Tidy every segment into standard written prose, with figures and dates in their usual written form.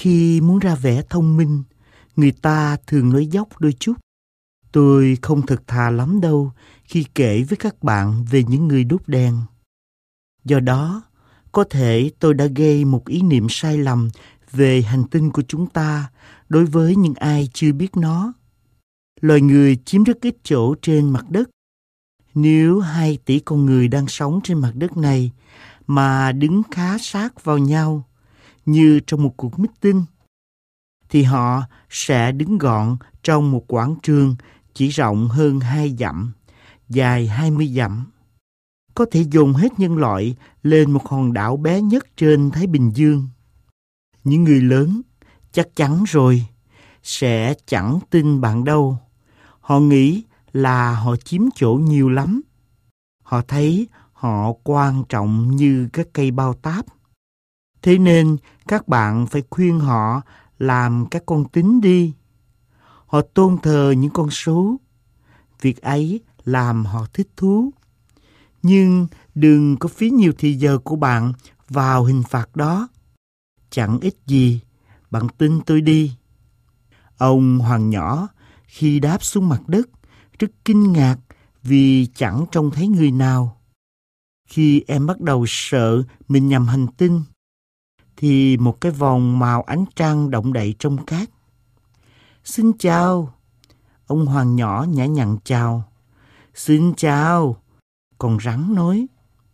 Khi muốn ra vẻ thông minh, người ta thường nói dốc đôi chút. Tôi không thật thà lắm đâu khi kể với các bạn về những người đốt đèn. Do đó, có thể tôi đã gây một ý niệm sai lầm về hành tinh của chúng ta đối với những ai chưa biết nó. Loài người chiếm rất ít chỗ trên mặt đất. Nếu 2 tỷ con người đang sống trên mặt đất này mà đứng khá sát vào nhau, như trong một cuộc meeting, thì họ sẽ đứng gọn trong một quảng trường chỉ rộng hơn 2 dặm, dài 20 dặm. Có thể dồn hết nhân loại lên một hòn đảo bé nhất trên Thái Bình Dương. Những người lớn, chắc chắn rồi, sẽ chẳng tin bạn đâu. Họ nghĩ là họ chiếm chỗ nhiều lắm. Họ thấy họ quan trọng như các cây bao táp. Thế nên các bạn phải khuyên họ làm các con tính đi. Họ tôn thờ những con số. Việc ấy làm họ thích thú. Nhưng đừng có phí nhiều thời giờ của bạn vào hình phạt đó. Chẳng ích gì, bạn tin tôi đi. Ông Hoàng nhỏ khi đáp xuống mặt đất rất kinh ngạc vì chẳng trông thấy người nào. Khi em bắt đầu sợ mình nhầm hành tinh, thì một cái vòng màu ánh trăng động đậy trong cát. Xin chào. Ông Hoàng nhỏ nhã nhặn chào. Xin chào. Con rắn nói.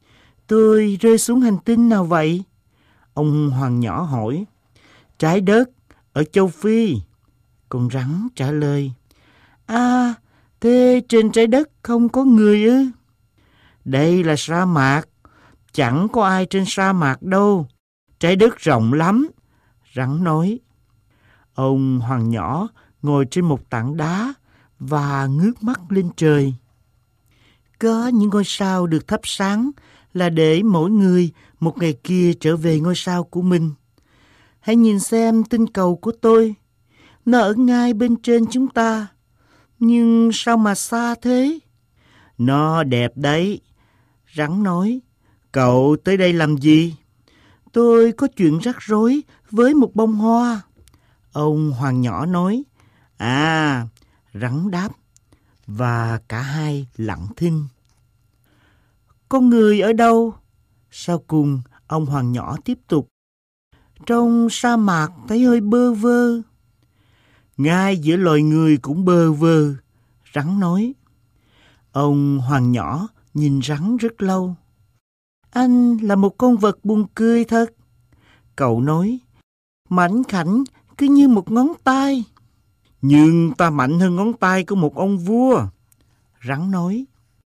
Tôi rơi xuống hành tinh nào vậy? Ông Hoàng nhỏ hỏi. Trái đất, ở châu Phi. Con rắn trả lời. À, thế trên trái đất không có người ư? Đây là sa mạc. Chẳng có ai trên sa mạc đâu. Trái đất rộng lắm. Rắn nói. Ông Hoàng nhỏ ngồi trên một tảng đá và ngước mắt lên trời. Có những ngôi sao được thắp sáng là để mỗi người một ngày kia trở về ngôi sao của mình. Hãy nhìn xem tinh cầu của tôi. Nó ở ngay bên trên chúng ta. Nhưng sao mà xa thế? Nó đẹp đấy. Rắn nói. Cậu tới đây làm gì? Tôi có chuyện rắc rối với một bông hoa. Ông Hoàng nhỏ nói. À, rắn đáp. Và cả hai lặng thinh. Con người ở đâu? Sau cùng, ông Hoàng nhỏ tiếp tục. Trong sa mạc thấy hơi bơ vơ. Ngay giữa loài người cũng bơ vơ. Rắn nói. Ông Hoàng nhỏ nhìn rắn rất lâu. Anh là một con vật buồn cười thật. Cậu nói. Mảnh khảnh cứ như một ngón tay. Nhưng ta mạnh hơn ngón tay của một ông vua. Rắn nói.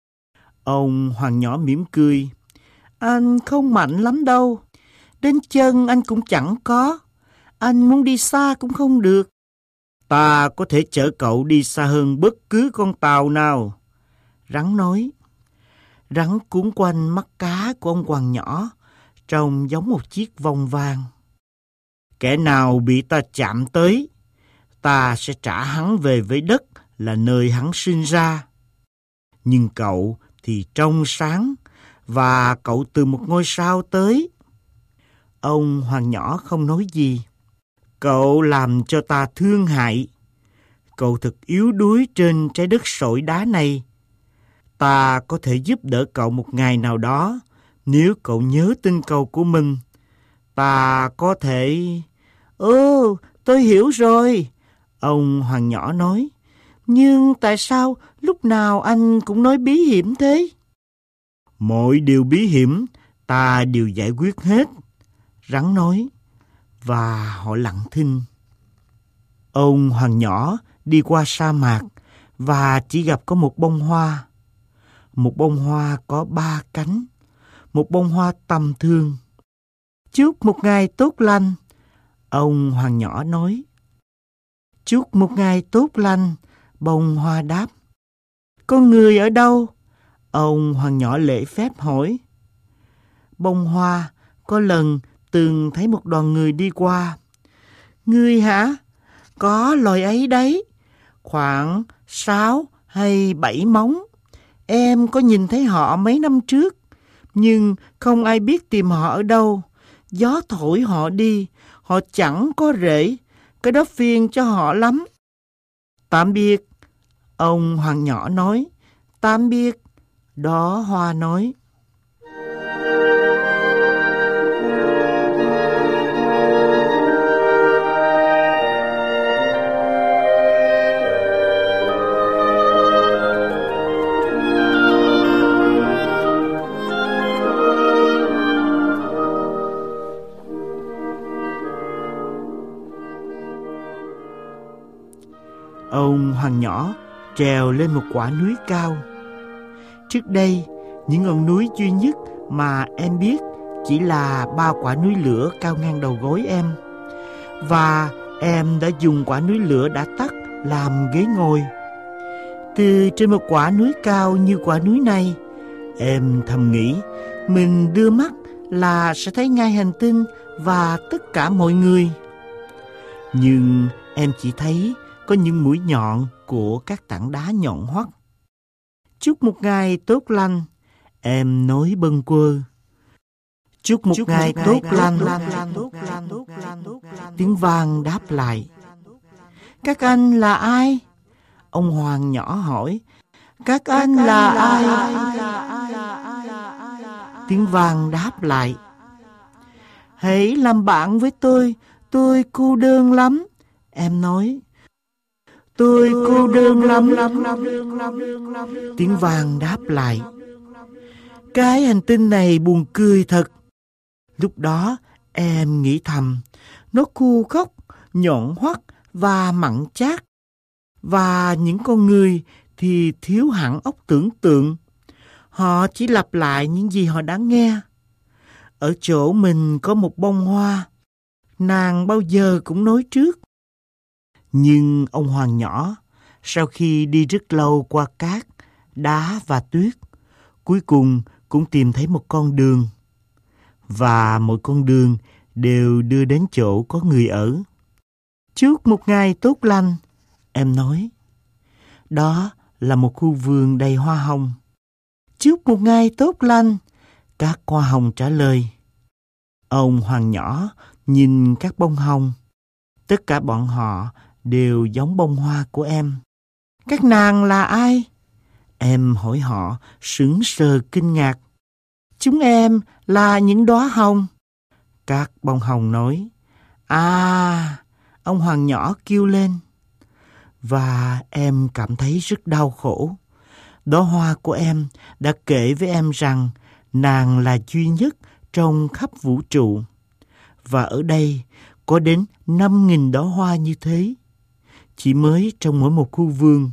Ông Hoàng nhỏ mỉm cười. Anh không mạnh lắm đâu. Đến chân anh cũng chẳng có. Anh muốn đi xa cũng không được. Ta có thể chở cậu đi xa hơn bất cứ con tàu nào. Rắn nói. Rắn cuốn quanh mắt cá của ông Hoàng nhỏ, trông giống một chiếc vòng vàng. Kẻ nào bị ta chạm tới, ta sẽ trả hắn về với đất là nơi hắn sinh ra. Nhưng cậu thì trong sáng, và cậu từ một ngôi sao tới. Ông Hoàng nhỏ không nói gì. Cậu làm cho ta thương hại. Cậu thật yếu đuối trên trái đất sỏi đá này. Ta có thể giúp đỡ cậu một ngày nào đó, nếu cậu nhớ tinh cầu của mình. Ta có thể... tôi hiểu rồi. Ông Hoàng nhỏ nói. Nhưng tại sao lúc nào anh cũng nói bí hiểm thế? Mọi điều bí hiểm ta đều giải quyết hết. Rắn nói. Và họ lặng thinh. Ông Hoàng nhỏ đi qua sa mạc và chỉ gặp có một bông hoa. Một bông hoa có 3 cánh. Một bông hoa tầm thường. Chúc một ngày tốt lành. Ông Hoàng nhỏ nói. Chúc một ngày tốt lành. Bông hoa đáp. Con người ở đâu? Ông Hoàng nhỏ lễ phép hỏi. Bông hoa có lần từng thấy một đoàn người đi qua. Người hả? Có loài ấy đấy. Khoảng 6 hay 7 móng. Em có nhìn thấy họ mấy năm trước. Nhưng không ai biết tìm họ ở đâu. Gió thổi họ đi. Họ chẳng có rễ, cái đó phiền cho họ lắm. Tạm biệt, ông hoàng nhỏ nói. Tạm biệt, đóa hoa nói. Ông hoàng nhỏ trèo lên một quả núi cao. Trước đây, những ngọn núi duy nhất mà em biết chỉ là 3 quả núi lửa cao ngang đầu gối em. Và em đã dùng quả núi lửa đã tắt làm ghế ngồi. Từ trên một quả núi cao như quả núi này, em thầm nghĩ mình đưa mắt là sẽ thấy ngay hành tinh và tất cả mọi người. Nhưng em chỉ thấy có những mũi nhọn của các tảng đá nhọn hoắt. Chúc một ngày tốt lành, em nói bâng quơ. Chúc một ngày tốt lành. Tiếng vang đáp lại. Các anh là ai? Ông hoàng nhỏ hỏi. Các anh là ai? Tiếng vang đáp lại. Hãy làm bạn với tôi cô đơn lắm. Em nói. Tôi cô đơn lắm. Tiếng vang đáp lại. Cái hành tinh này buồn cười thật. Lúc đó em nghĩ thầm, nó khô khốc, nhọn hoắt và mặn chát. Và những con người thì thiếu hẳn óc tưởng tượng. Họ chỉ lặp lại những gì họ đã nghe. Ở chỗ mình có một bông hoa, nàng bao giờ cũng nói trước. Nhưng ông hoàng nhỏ, sau khi đi rất lâu qua cát, đá và tuyết, cuối cùng cũng tìm thấy một con đường. Và mỗi con đường đều đưa đến chỗ có người ở. Chúc một ngày tốt lành, em nói. Đó là một khu vườn đầy hoa hồng. Chúc một ngày tốt lành, các hoa hồng trả lời. Ông hoàng nhỏ nhìn các bông hồng. Tất cả bọn họ đều giống bông hoa của em. Các nàng là ai? Em hỏi họ sững sờ kinh ngạc. Chúng em là những đóa hồng. Các bông hồng nói. À, ông hoàng nhỏ kêu lên. Và em cảm thấy rất đau khổ. Đóa hoa của em đã kể với em rằng nàng là duy nhất trong khắp vũ trụ. Và ở đây có đến 5.000 đóa hoa như thế, chỉ mới trong mỗi một khu vườn.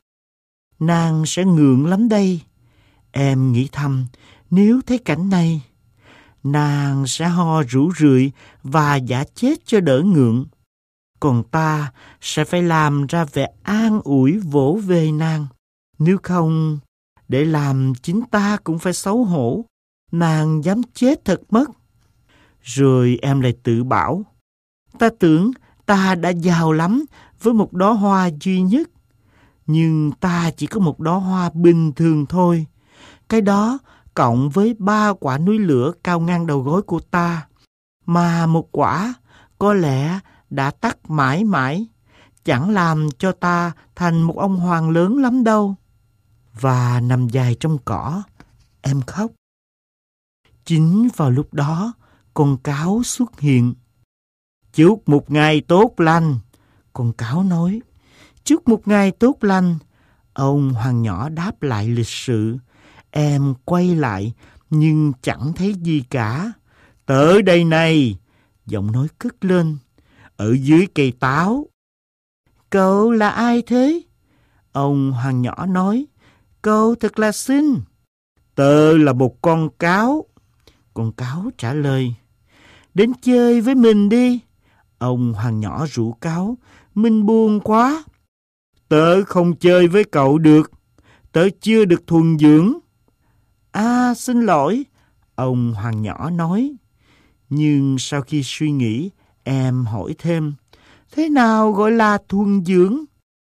Nàng sẽ ngượng lắm đây. Em nghĩ thầm, nếu thấy cảnh này, nàng sẽ ho rũ rượi và giả chết cho đỡ ngượng. Còn ta sẽ phải làm ra vẻ an ủi vỗ về nàng. Nếu không, để làm chính ta cũng phải xấu hổ. Nàng dám chết thật mất. Rồi em lại tự bảo, ta tưởng ta đã giàu lắm với một đóa hoa duy nhất. Nhưng ta chỉ có một đóa hoa bình thường thôi. Cái đó cộng với 3 quả núi lửa cao ngang đầu gối của ta. Mà một quả có lẽ đã tắt mãi mãi, chẳng làm cho ta thành một ông hoàng lớn lắm đâu. Và nằm dài trong cỏ, em khóc. Chính vào lúc đó, con cáo xuất hiện. Chúc một ngày tốt lành, con cáo nói. Chúc một ngày tốt lành, ông hoàng nhỏ đáp lại lịch sự. Em quay lại, nhưng chẳng thấy gì cả. Tới đây này, giọng nói cất lên, ở dưới cây táo. Cậu là ai thế? Ông hoàng nhỏ nói. Cậu thật là xinh. Tớ là một con cáo. Con cáo trả lời. Đến chơi với mình đi. Ông hoàng nhỏ rủ cáo. Mình buồn quá. Tớ không chơi với cậu được. Tớ chưa được thuần dưỡng. À, xin lỗi, ông hoàng nhỏ nói. Nhưng sau khi suy nghĩ, em hỏi thêm. Thế nào gọi là thuần dưỡng?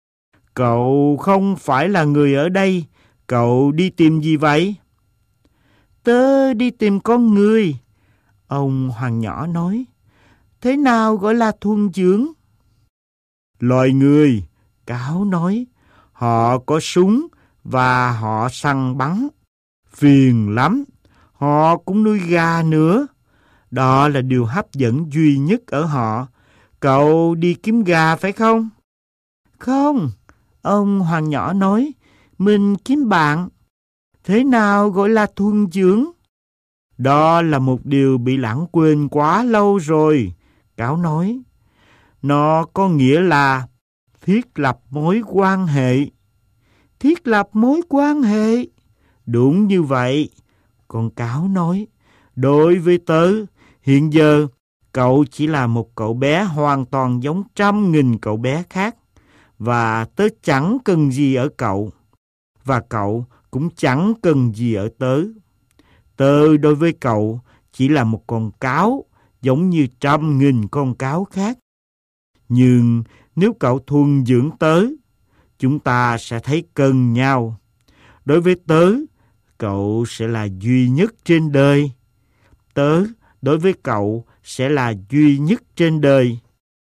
Cậu không phải là người ở đây. Cậu đi tìm gì vậy? Tớ đi tìm con người, ông hoàng nhỏ nói. thế nào gọi là thuần dưỡng? Loài người, Cáo nói, họ có súng và họ săn bắn. Phiền lắm, họ cũng nuôi gà nữa. Đó là điều hấp dẫn duy nhất ở họ. Cậu đi kiếm gà phải không? Không, ông Hoàng nhỏ nói, mình kiếm bạn. Thế nào gọi là thuần dưỡng? Đó là một điều bị lãng quên quá lâu rồi, Cáo nói. Nó có nghĩa là thiết lập mối quan hệ. Thiết lập mối quan hệ? Đúng như vậy. Con Cáo nói, đối với tớ, hiện giờ cậu chỉ là một cậu bé hoàn toàn giống 100.000 cậu bé khác. Và tớ chẳng cần gì ở cậu. Và cậu cũng chẳng cần gì ở tớ. Tớ đối với cậu chỉ là một con cáo, giống như 100.000 con cáo khác. Nhưng nếu cậu thuần dưỡng tớ, chúng ta sẽ thấy cần nhau. Đối với tớ, cậu sẽ là duy nhất trên đời. Tớ đối với cậu sẽ là duy nhất trên đời.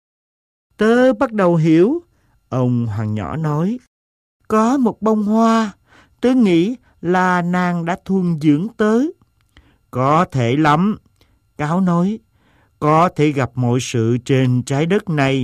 Tớ bắt đầu hiểu, ông Hoàng nhỏ nói. Có một bông hoa, tớ nghĩ là nàng đã thuần dưỡng tớ. Có thể lắm, Cáo nói. Có thể gặp mọi sự trên trái đất này.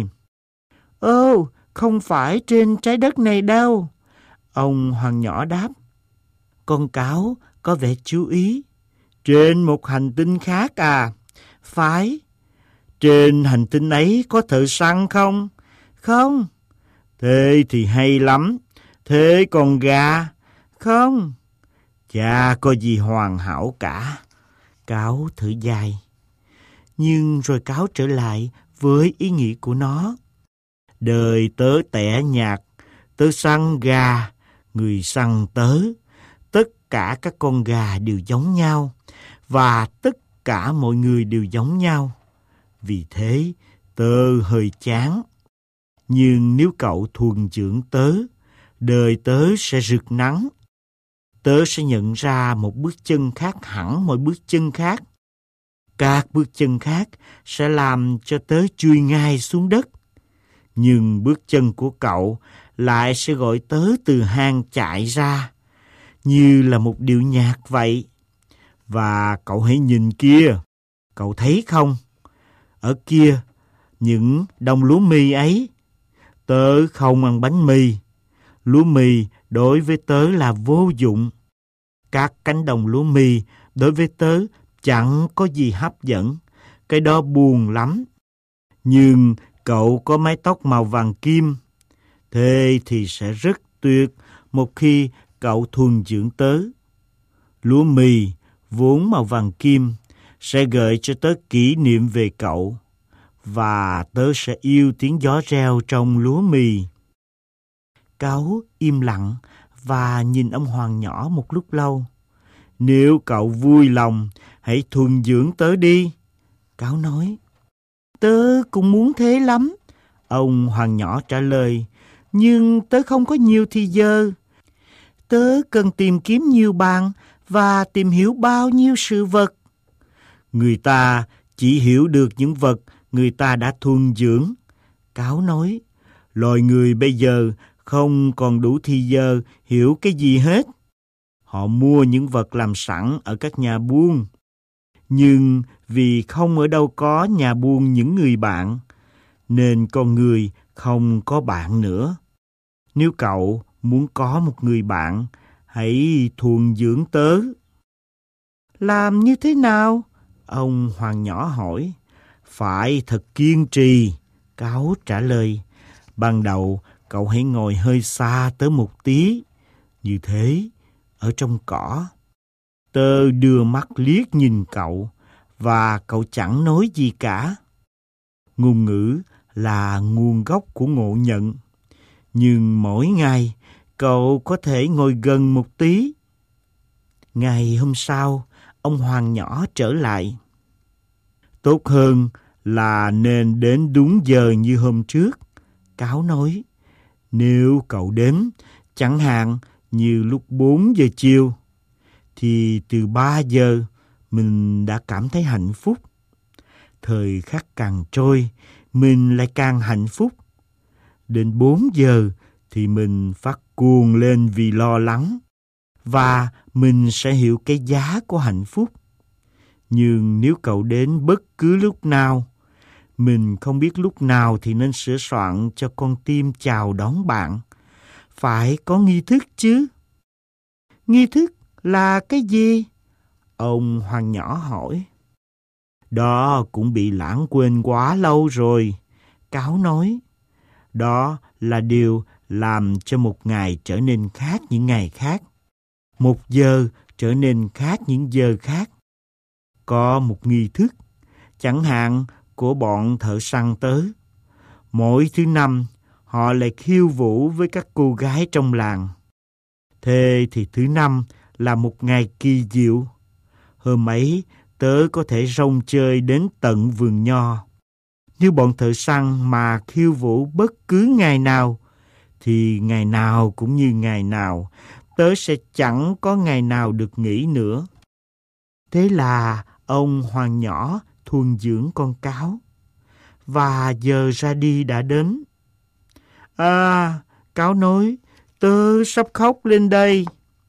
Ồ, không phải trên trái đất này đâu, ông Hoàng nhỏ đáp. Con Cáo có vẻ chú ý. Trên một hành tinh khác à? Phải. Trên hành tinh ấy có thợ săn không? Không. Thế thì hay lắm. Thế còn gà? Không. Chả có gì hoàn hảo cả. Cáo thở dài. Nhưng rồi Cáo trở lại với ý nghĩ của nó. Đời tớ tẻ nhạt, tớ săn gà, người săn tớ. Tất cả các con gà đều giống nhau, và tất cả mọi người đều giống nhau. Vì thế, tớ hơi chán. Nhưng nếu cậu thuần dưỡng tớ, đời tớ sẽ rực nắng. Tớ sẽ nhận ra một bước chân khác hẳn mọi bước chân khác. Các bước chân khác sẽ làm cho tớ chui ngay xuống đất. Nhưng bước chân của cậu lại sẽ gọi tớ từ hang chạy ra, như là một điệu nhạc vậy. Và cậu hãy nhìn kia, cậu thấy không? Ở kia, những đồng lúa mì ấy. Tớ không ăn bánh mì. Lúa mì đối với tớ là vô dụng. Các cánh đồng lúa mì đối với tớ chẳng có gì hấp dẫn. Cái đó buồn lắm. Nhưng cậu có mái tóc màu vàng kim. Thế thì sẽ rất tuyệt một khi cậu thuần dưỡng tớ. Lúa mì vốn màu vàng kim sẽ gợi cho tớ kỷ niệm về cậu. Và tớ sẽ yêu tiếng gió reo trong lúa mì. Cáo im lặng và nhìn ông Hoàng nhỏ một lúc lâu. Nếu cậu vui lòng, hãy thuần dưỡng tớ đi, Cáo nói. Tớ cũng muốn thế lắm, ông Hoàng nhỏ trả lời. Nhưng tớ không có nhiều thì giờ. Tớ cần tìm kiếm nhiều bạn và tìm hiểu bao nhiêu sự vật. Người ta chỉ hiểu được những vật người ta đã thuần dưỡng, Cáo nói. Loài người bây giờ không còn đủ thì giờ hiểu cái gì hết. Họ mua những vật làm sẵn ở các nhà buôn. Nhưng vì không ở đâu có nhà buôn những người bạn, nên con người không có bạn nữa. Nếu cậu muốn có một người bạn, hãy thuần dưỡng tớ. Làm như thế nào? Ông Hoàng nhỏ hỏi. Phải thật kiên trì, Cáo trả lời. Ban đầu cậu hãy ngồi hơi xa tớ một tí. Như thế, ở trong cỏ. Tớ đưa mắt liếc nhìn cậu, và cậu chẳng nói gì cả. Ngôn ngữ là nguồn gốc của ngộ nhận. Nhưng mỗi ngày, cậu có thể ngồi gần một tí. Ngày hôm sau, ông Hoàng nhỏ trở lại. Tốt hơn là nên đến đúng giờ như hôm trước, Cáo nói. Nếu cậu đến, chẳng hạn như lúc 4 giờ chiều, thì từ 3 giờ mình đã cảm thấy hạnh phúc. Thời khắc càng trôi, mình lại càng hạnh phúc. Đến 4 giờ thì mình phát cuồng lên vì lo lắng. Và mình sẽ hiểu cái giá của hạnh phúc. Nhưng nếu cậu đến bất cứ lúc nào, mình không biết lúc nào thì nên sửa soạn cho con tim chào đón bạn. Phải có nghi thức chứ. Nghi thức là cái gì? Ông Hoàng nhỏ hỏi. Đó cũng bị lãng quên quá lâu rồi, Cáo nói. Đó là điều làm cho một ngày trở nên khác những ngày khác. Một giờ trở nên khác những giờ khác. Có một nghi thức, chẳng hạn của bọn thợ săn tớ. Mỗi thứ Năm, họ lại khiêu vũ với các cô gái trong làng. Thế thì thứ Năm là một ngày kỳ diệu. Hôm ấy, tớ có thể rong chơi đến tận vườn nho. Nếu bọn thợ săn mà khiêu vũ bất cứ ngày nào, thì ngày nào cũng như ngày nào, tớ sẽ chẳng có ngày nào được nghỉ nữa. Thế là ông Hoàng nhỏ thuần dưỡng con cáo. Và giờ ra đi đã đến. À, cáo nói, tớ sắp khóc lên đây.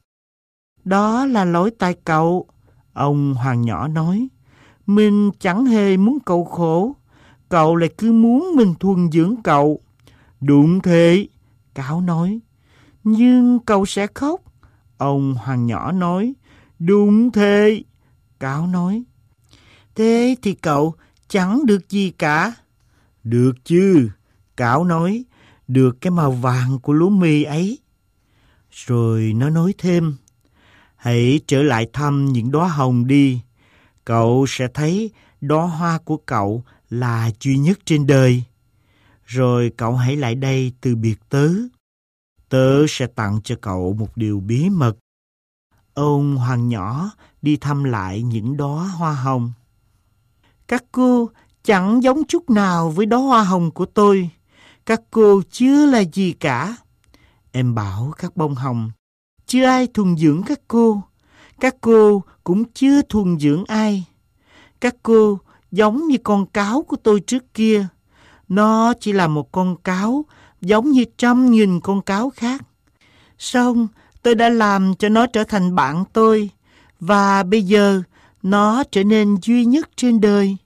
Đó là lỗi tại cậu, ông Hoàng nhỏ nói. Mình chẳng hề muốn cậu khổ. Cậu lại cứ muốn mình thuần dưỡng cậu. Đúng thế, cáo nói. Nhưng cậu sẽ khóc, ông Hoàng nhỏ nói. Đúng thế, cáo nói. Thế thì cậu chẳng được gì cả. Được chứ, cáo nói. Được cái màu vàng của lúa mì ấy. Rồi nó nói thêm. Hãy trở lại thăm những đóa hồng đi. Cậu sẽ thấy đóa hoa của cậu là duy nhất trên đời. Rồi cậu hãy lại đây từ biệt tớ. Tớ sẽ tặng cho cậu một điều bí mật. Ông Hoàng nhỏ đi thăm lại những đóa hoa hồng. Các cô chẳng giống chút nào với đóa hoa hồng của tôi. Các cô chưa là gì cả. Em bảo các bông hồng, chưa ai thuần dưỡng các cô. Các cô cũng chưa thuần dưỡng ai. Các cô giống như con cáo của tôi trước kia. Nó chỉ là một con cáo giống như 100.000 con cáo khác. Xong tôi đã làm cho nó trở thành bạn tôi. Và bây giờ nó trở nên duy nhất trên đời.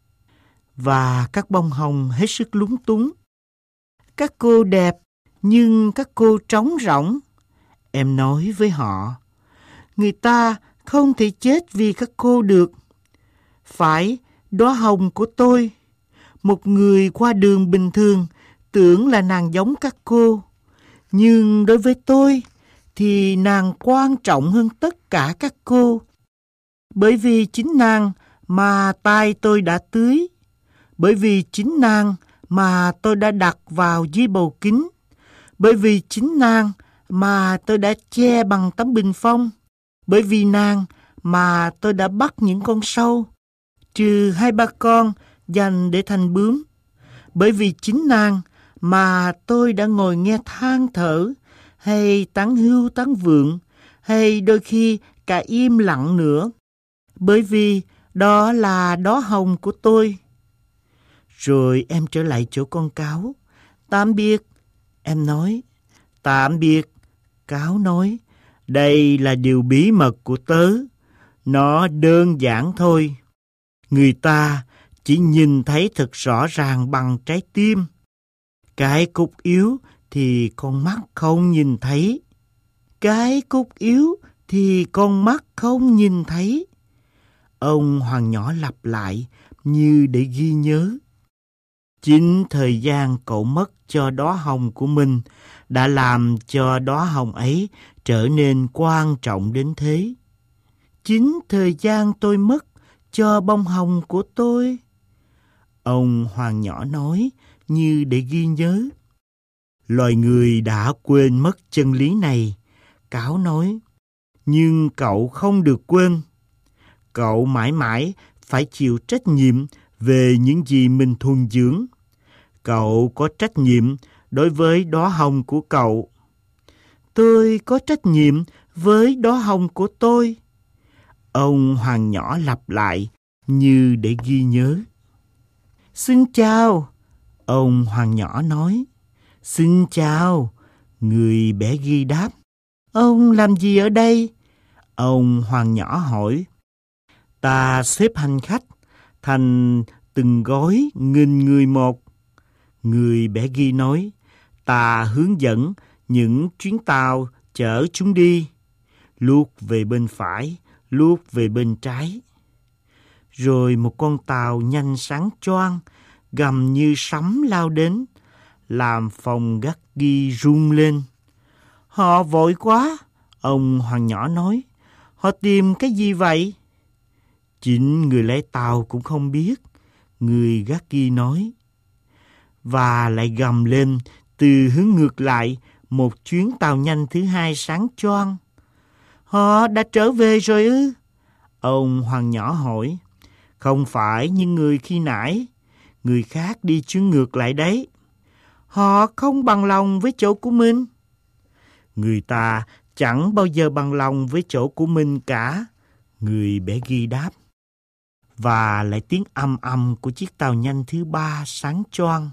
Và các bông hồng hết sức lúng túng. Các cô đẹp, nhưng các cô trống rỗng. Em nói với họ, người ta không thể chết vì các cô được. Phải, đóa hồng của tôi. Một người qua đường bình thường tưởng là nàng giống các cô. Nhưng đối với tôi thì nàng quan trọng hơn tất cả các cô. Bởi vì chính nàng mà tai tôi đã tưới. Bởi vì chính nàng mà tôi đã đặt vào dưới bầu kính. Bởi vì chính nàng mà tôi đã che bằng tấm bình phong. Bởi vì nàng mà tôi đã bắt những con sâu, trừ 2-3 con dành để thành bướm. Bởi vì chính nàng mà tôi đã ngồi nghe than thở, hay tán hưu tán vượng, hay đôi khi cả im lặng nữa. Bởi vì đó là đóa hồng của tôi. Rồi em trở lại chỗ con cáo. Tạm biệt, em nói. Tạm biệt, cáo nói. Đây là điều bí mật của tớ. Nó đơn giản thôi. Người ta chỉ nhìn thấy thật rõ ràng bằng trái tim. Cái cốt yếu thì con mắt không nhìn thấy. Cái cốt yếu thì con mắt không nhìn thấy. Ông Hoàng nhỏ lặp lại như để ghi nhớ. Chính thời gian cậu mất cho đóa hồng của mình đã làm cho đóa hồng ấy trở nên quan trọng đến thế. Chính thời gian tôi mất cho bông hồng của tôi. Ông Hoàng nhỏ nói như để ghi nhớ. Loài người đã quên mất chân lý này, cáo nói. Nhưng cậu không được quên. Cậu mãi mãi phải chịu trách nhiệm về những gì mình thuần dưỡng. Cậu có trách nhiệm đối với đóa hồng của cậu. Tôi có trách nhiệm với đóa hồng của tôi. Ông Hoàng nhỏ lặp lại như để ghi nhớ. Xin chào, ông Hoàng nhỏ nói. Xin chào, người bé Ghi đáp. Ông làm gì ở đây? Ông Hoàng nhỏ hỏi. Ta xếp hành khách thành từng gói nghìn người một. Người bé Ghi nói. Ta hướng dẫn những chuyến tàu chở chúng đi, luốt về bên phải, luốt về bên trái. Rồi một con tàu nhanh sáng choang, gầm như sấm lao đến, làm phòng gác Ghi rung lên. Họ vội quá, ông Hoàng nhỏ nói. Họ tìm cái gì vậy? Chính người lái tàu cũng không biết, người gác Ghi nói. Và lại gầm lên từ hướng ngược lại, một chuyến tàu nhanh thứ hai sáng choang. Họ đã trở về rồi ư? Ông Hoàng nhỏ hỏi. Không phải như người khi nãy, người khác đi chuyến ngược lại đấy. Họ không bằng lòng với chỗ của mình. Người ta chẳng bao giờ bằng lòng với chỗ của mình cả, người bé Ghi đáp. Và lại tiếng ầm ầm của chiếc tàu nhanh thứ ba sáng choang.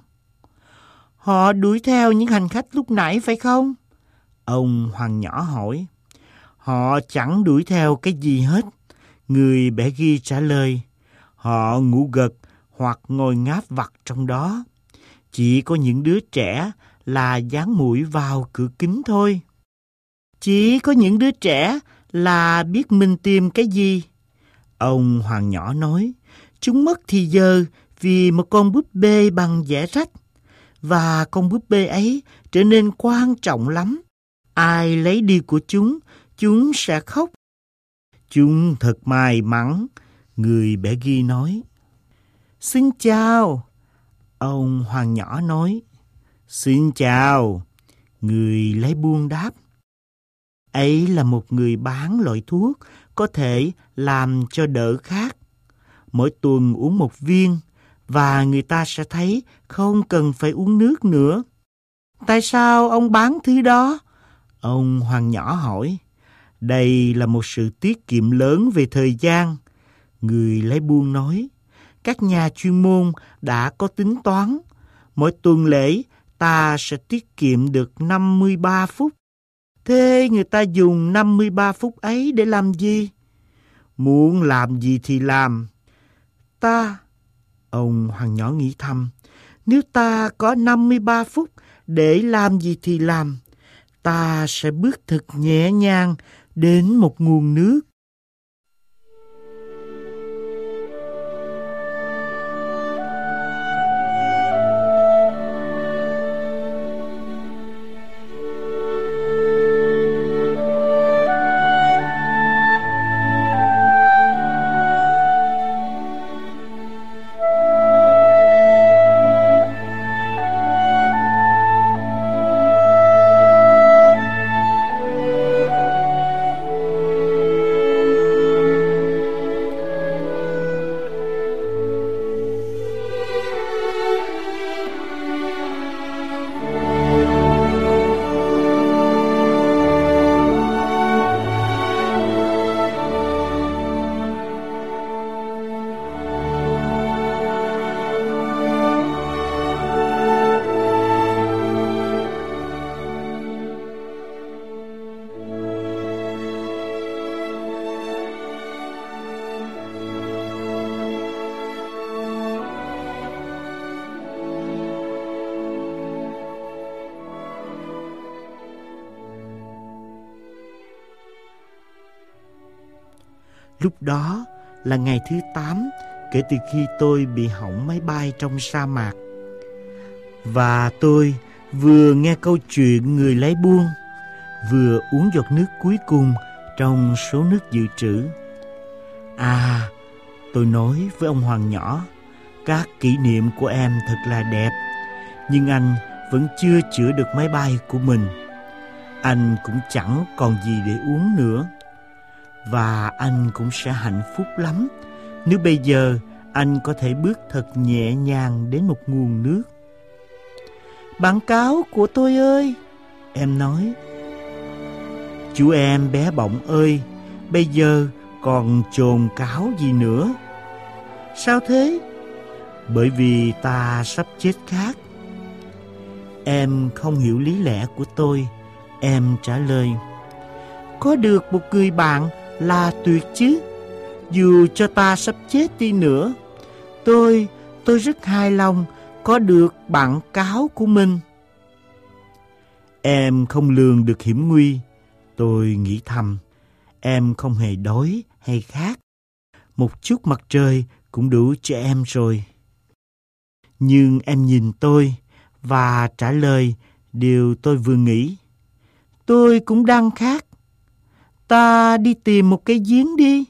Họ đuổi theo những hành khách lúc nãy phải không? Ông Hoàng nhỏ hỏi. Họ chẳng đuổi theo cái gì hết, người bé Ghi trả lời. Họ ngủ gật hoặc ngồi ngáp vặt trong đó. Chỉ có những đứa trẻ là dán mũi vào cửa kính thôi. Chỉ có những đứa trẻ là biết mình tìm cái gì. Ông Hoàng nhỏ nói. Chúng mất thì giờ vì một con búp bê bằng vẽ rách. Và con búp bê ấy trở nên quan trọng lắm. Ai lấy đi của chúng sẽ khóc. Chúng thật may mắn, người bé Ghi nói. Xin chào, ông Hoàng nhỏ nói. Xin chào, người lái buôn đáp. Ấy là một người bán loại thuốc có thể làm cho đỡ khát. Mỗi tuần uống một viên và người ta sẽ thấy không cần phải uống nước nữa. Tại sao ông bán thứ đó? Ông Hoàng nhỏ hỏi. Đây là một sự tiết kiệm lớn về thời gian, người lái buôn nói. Các nhà chuyên môn đã có tính toán. Mỗi tuần lễ ta sẽ tiết kiệm được 53 phút. Thế người ta dùng 53 phút ấy để làm gì? Muốn làm gì thì làm. Ông Hoàng nhỏ nghĩ thầm, nếu ta có 53 phút để làm gì thì làm, ta sẽ bước thật nhẹ nhàng đến một nguồn nước. Lúc đó là ngày thứ 8 kể từ khi tôi bị hỏng máy bay trong sa mạc. Và tôi vừa nghe câu chuyện người lái buôn, vừa uống giọt nước cuối cùng trong số nước dự trữ. Tôi nói với ông Hoàng nhỏ, các kỷ niệm của em thật là đẹp, nhưng anh vẫn chưa chữa được máy bay của mình. Anh cũng chẳng còn gì để uống nữa. Và anh cũng sẽ hạnh phúc lắm nếu bây giờ anh có thể bước thật nhẹ nhàng đến một nguồn nước. Bạn cáo của tôi ơi, em nói. Chú em bé bỏng ơi, bây giờ còn chồn cáo gì nữa? Sao thế? Bởi vì ta sắp chết khát. Em không hiểu lý lẽ của tôi. Em trả lời: có được một người bạn là tuyệt chứ. Dù cho ta sắp chết đi nữa, tôi rất hài lòng có được bạn cáo của mình. Em không lường được hiểm nguy. Tôi nghĩ thầm, em không hề đói hay khát. Một chút mặt trời cũng đủ cho em rồi. Nhưng em nhìn tôi và trả lời điều tôi vừa nghĩ. Tôi cũng đang khát. Ta đi tìm một cái giếng đi.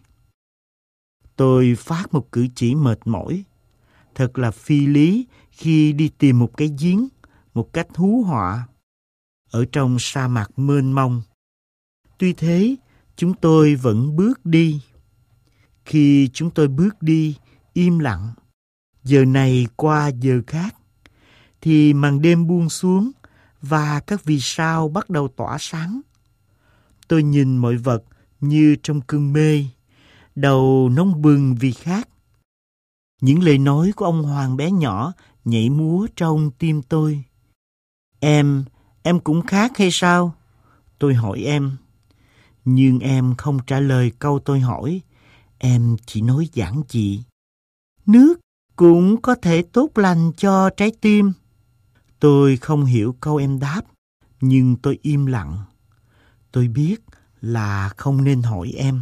Tôi phát một cử chỉ mệt mỏi. Thật là phi lý khi đi tìm một cái giếng một cách hú họa ở trong sa mạc mênh mông. Tuy thế, chúng tôi vẫn bước đi. Khi chúng tôi bước đi im lặng, giờ này qua giờ khác, thì màn đêm buông xuống và các vì sao bắt đầu tỏa sáng. Tôi nhìn mọi vật như trong cơn mê, đầu nóng bừng vì khát. Những lời nói của ông Hoàng bé nhỏ nhảy múa trong tim tôi. Em cũng khát hay sao? Tôi hỏi em. Nhưng em không trả lời câu tôi hỏi. Em chỉ nói giản dị. Nước cũng có thể tốt lành cho trái tim. Tôi không hiểu câu em đáp, nhưng tôi im lặng. Tôi biết là không nên hỏi em.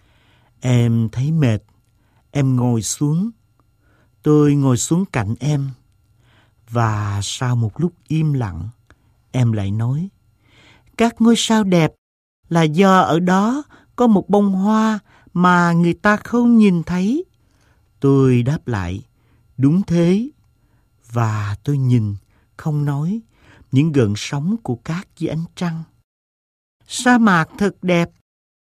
Em thấy mệt. Em ngồi xuống. Tôi ngồi xuống cạnh em. Và sau một lúc im lặng, em lại nói: các ngôi sao đẹp là do ở đó có một bông hoa mà người ta không nhìn thấy. Tôi đáp lại: đúng thế. Và tôi nhìn, không nói, những gợn sóng của cát dưới ánh trăng. Sa mạc thật đẹp.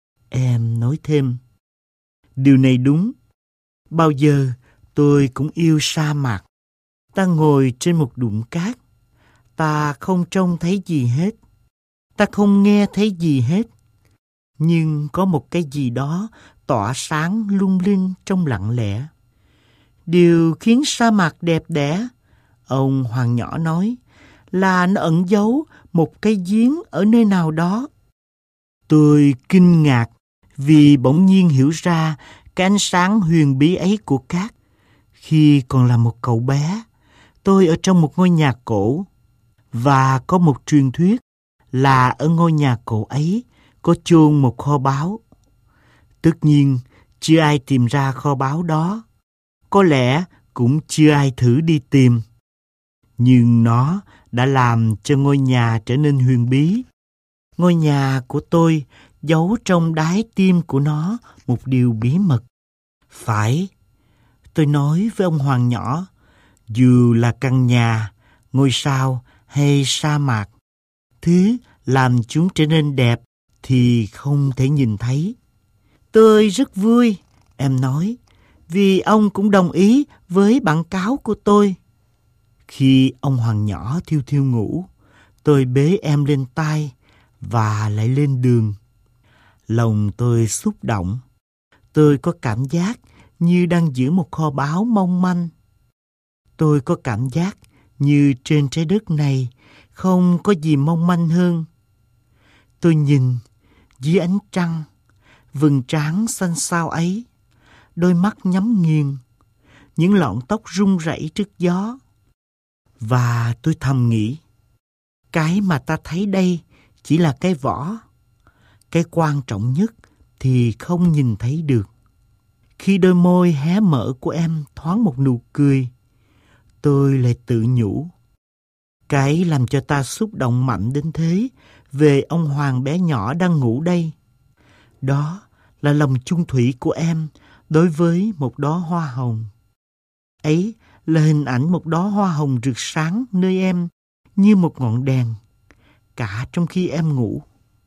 Em nói thêm. Điều này đúng. Bao giờ tôi cũng yêu sa mạc. Ta ngồi trên một đụn cát. Ta không trông thấy gì hết. Ta không nghe thấy gì hết. Nhưng có một cái gì đó tỏa sáng lung linh trong lặng lẽ. Điều khiến sa mạc đẹp đẽ, ông Hoàng nhỏ nói, là nó ẩn giấu một cái giếng ở nơi nào đó. Tôi kinh ngạc vì bỗng nhiên hiểu ra cái ánh sáng huyền bí ấy của cát. Khi còn là một cậu bé, tôi ở trong một ngôi nhà cổ. Và có một truyền thuyết là ở ngôi nhà cổ ấy có chôn một kho báu. Tất nhiên, chưa ai tìm ra kho báu đó. Có lẽ cũng chưa ai thử đi tìm. Nhưng nó đã làm cho ngôi nhà trở nên huyền bí. Ngôi nhà của tôi giấu trong đáy tim của nó một điều bí mật. Phải, tôi nói với ông Hoàng nhỏ, dù là căn nhà, ngôi sao hay sa mạc, thứ làm chúng trở nên đẹp thì không thể nhìn thấy. Tôi rất vui, em nói, vì ông cũng đồng ý với bản cáo của tôi. Khi ông Hoàng nhỏ thiêu thiêu ngủ, tôi bế em lên tay và lại lên đường. Lòng tôi xúc động. Tôi có cảm giác như đang giữ một kho báu mong manh. Tôi có cảm giác như trên trái đất này không có gì mong manh hơn. Tôi nhìn dưới ánh trăng, vầng trán xanh xao ấy, đôi mắt nhắm nghiền, những lọn tóc rung rẩy trước gió. Và tôi thầm nghĩ, cái mà ta thấy đây chỉ là cái vỏ. Cái quan trọng nhất thì không nhìn thấy được. Khi đôi môi hé mở của em thoáng một nụ cười, tôi lại tự nhủ, cái làm cho ta xúc động mạnh đến thế về ông Hoàng bé nhỏ đang ngủ đây, đó là lòng chung thủy của em đối với một đóa hoa hồng. Ấy là hình ảnh một đóa hoa hồng rực sáng nơi em như một ngọn đèn, cả trong khi em ngủ.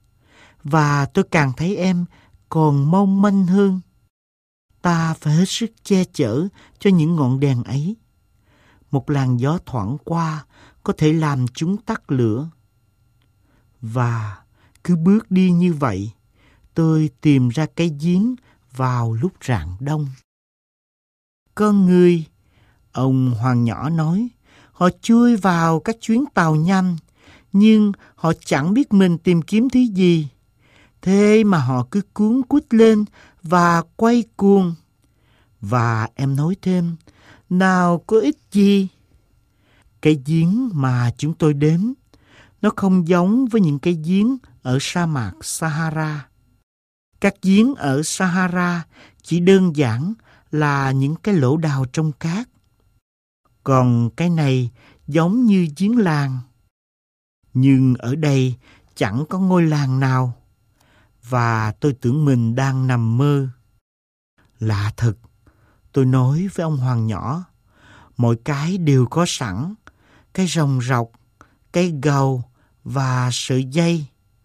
Và tôi càng thấy em còn mong manh hơn. Ta phải hết sức che chở cho những ngọn đèn ấy. Một làn gió thoảng qua có thể làm chúng tắt lửa. Và cứ bước đi như vậy, tôi tìm ra cái giếng vào lúc rạng đông. Con người Ông Hoàng nhỏ nói, họ chui vào các chuyến tàu nhanh, nhưng họ chẳng biết mình tìm kiếm thứ gì. Thế mà họ cứ cuống quýt lên và quay cuồng. Và em nói thêm, nào có ích gì. Cái giếng mà chúng tôi đến, nó không giống với những cái giếng ở sa mạc Sahara. Các giếng ở Sahara chỉ đơn giản là những cái lỗ đào trong cát. Còn cái này giống như giếng làng. Nhưng ở đây chẳng có ngôi làng nào. Và tôi tưởng mình đang nằm mơ. Lạ thật, tôi nói với ông Hoàng nhỏ. Mọi cái đều có sẵn. Cái rồng rọc, cái gầu và sợi dây.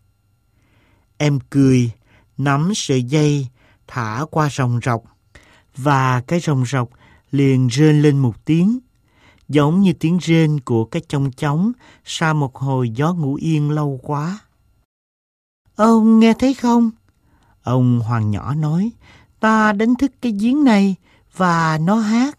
Em cười, nắm sợi dây, thả qua rồng rọc. Và cái rồng rọc liền rên lên một tiếng, giống như tiếng rên của cái chong chóng sau một hồi gió ngủ yên lâu quá. Ông nghe thấy không? Ông Hoàng nhỏ nói, ta đánh thức cái giếng này và nó hát.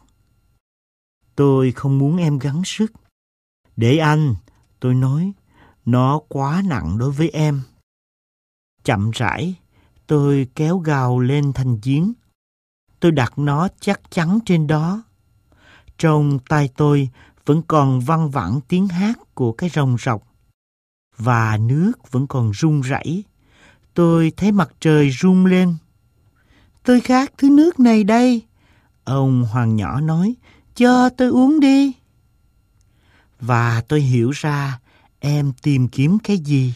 Tôi không muốn em gắng sức. Để anh, tôi nói, nó quá nặng đối với em. Chậm rãi, tôi kéo gào lên thành giếng. Tôi đặt nó chắc chắn trên đó. Trong tai tôi vẫn còn văng vẳng tiếng hát của cái rồng rọc. Và nước vẫn còn rung rẩy. Tôi thấy mặt trời rung lên. Tôi khát thứ nước này đây. Ông Hoàng nhỏ nói, cho tôi uống đi. Và tôi hiểu ra em tìm kiếm cái gì.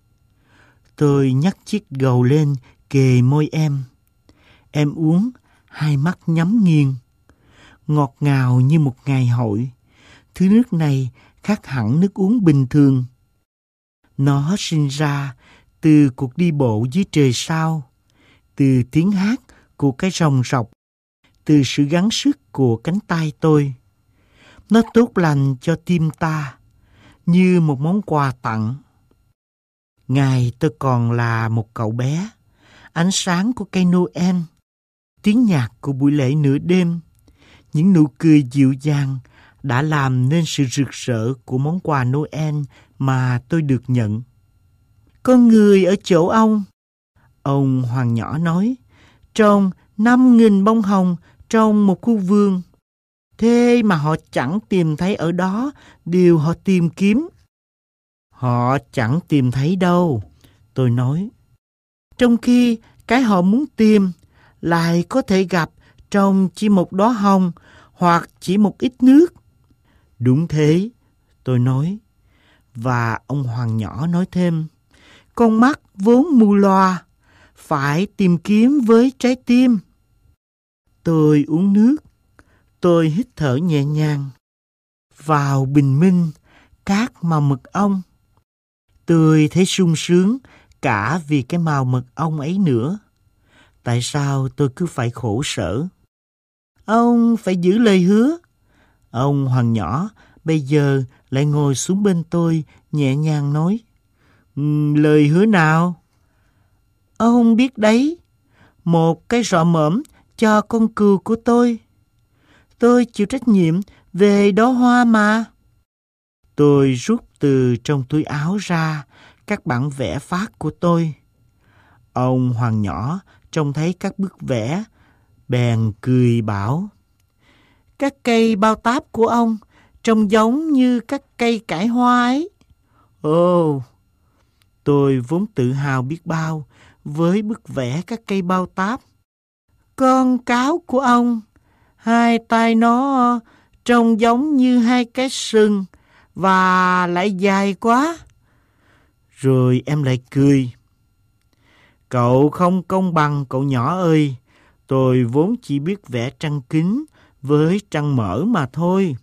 Tôi nhấc chiếc gầu lên kề môi em. Em uống, hai mắt nhắm nghiền. Ngọt ngào như một ngày hội. Thứ nước này khác hẳn nước uống bình thường. Nó sinh ra từ cuộc đi bộ dưới trời sao, từ tiếng hát của cái rồng rọc, từ sự gắng sức của cánh tay tôi. Nó tốt lành cho tim ta, như một món quà tặng. Ngày tôi còn là một cậu bé, ánh sáng của cây Noel, tiếng nhạc của buổi lễ nửa đêm, những nụ cười dịu dàng đã làm nên sự rực rỡ của món quà Noel mà tôi được nhận. Có người ở chỗ ông Hoàng nhỏ nói, trồng 5.000 bông hồng trong một khu vườn. Thế mà họ chẳng tìm thấy ở đó điều họ tìm kiếm. Họ chẳng tìm thấy đâu, tôi nói. Trong khi cái họ muốn tìm lại có thể gặp trong chỉ một đóa hồng hoặc chỉ một ít nước. Đúng thế, tôi nói. Và ông Hoàng nhỏ nói thêm, con mắt vốn mù loà, phải tìm kiếm với trái tim. Tôi uống nước, tôi hít thở nhẹ nhàng. Vào bình minh, cát màu mật ong. Tôi thấy sung sướng cả vì cái màu mật ong ấy nữa. Tại sao tôi cứ phải khổ sở? Ông phải giữ lời hứa. Ông Hoàng nhỏ bây giờ lại ngồi xuống bên tôi nhẹ nhàng nói. Lời hứa nào? Ông biết đấy, một cái rọ mõm cho con cừu của tôi. Tôi chịu trách nhiệm về đóa hoa mà. Tôi rút từ trong túi áo ra các bản vẽ phác của tôi. Ông Hoàng nhỏ trông thấy các bức vẽ, bèn cười bảo. Các cây bao táp của ông trông giống như các cây cải hoa ấy. Ồ, tôi vốn tự hào biết bao với bức vẽ các cây bao táp. Con cáo của ông, hai tay nó trông giống như hai cái sừng và lại dài quá. Rồi em lại cười. Cậu không công bằng cậu nhỏ ơi. Tôi vốn chỉ biết vẽ trăng kính với trăng mở mà thôi.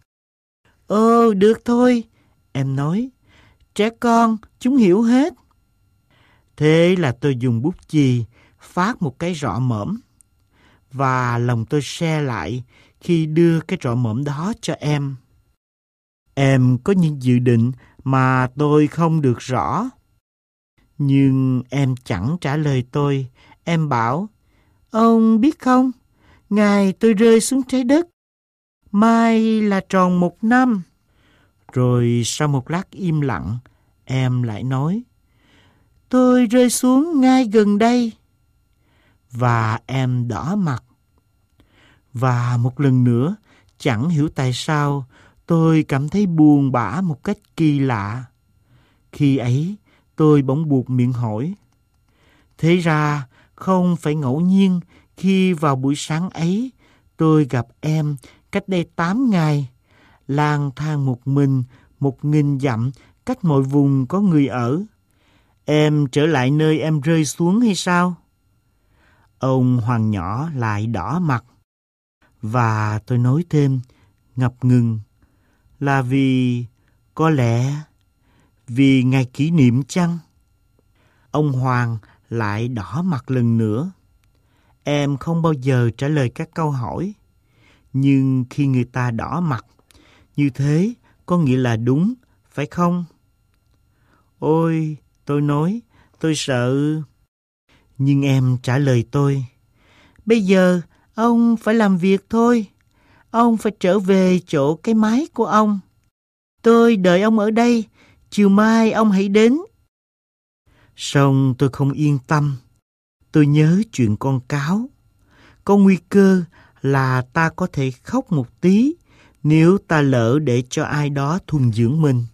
Được thôi, em nói. Trẻ con, chúng hiểu hết. Thế là tôi dùng bút chì phát một cái rọ mõm. Và lòng tôi se lại khi đưa cái rọ mõm đó cho em. Em có những dự định mà tôi không được rõ. Nhưng em chẳng trả lời tôi. Em bảo, ông biết không, ngày tôi rơi xuống trái đất, mai là tròn 1 năm. Rồi sau một lát im lặng, em lại nói, tôi rơi xuống ngay gần đây. Và em đỏ mặt. Và một lần nữa, chẳng hiểu tại sao, tôi cảm thấy buồn bã một cách kỳ lạ. Khi ấy, tôi bỗng buột miệng hỏi, thế ra không phải ngẫu nhiên khi vào buổi sáng ấy tôi gặp em cách đây 8 ngày, lang thang một mình 1.000 dặm cách mọi vùng có người ở. Em trở lại nơi em rơi xuống hay sao? Ông Hoàng nhỏ lại đỏ mặt. Và tôi nói thêm, ngập ngừng, là có lẽ vì ngày kỷ niệm chăng? Ông Hoàng lại đỏ mặt lần nữa. Em không bao giờ trả lời các câu hỏi. Nhưng khi người ta đỏ mặt, như thế có nghĩa là đúng, phải không? Ôi, tôi nói, tôi sợ. Nhưng em trả lời tôi, bây giờ ông phải làm việc thôi. Ông phải trở về chỗ cái máy của ông. Tôi đợi ông ở đây, chiều mai ông hãy đến. Song tôi không yên tâm. Tôi nhớ chuyện con cáo. Có nguy cơ là ta có thể khóc một tí nếu ta lỡ để cho ai đó thuần dưỡng mình.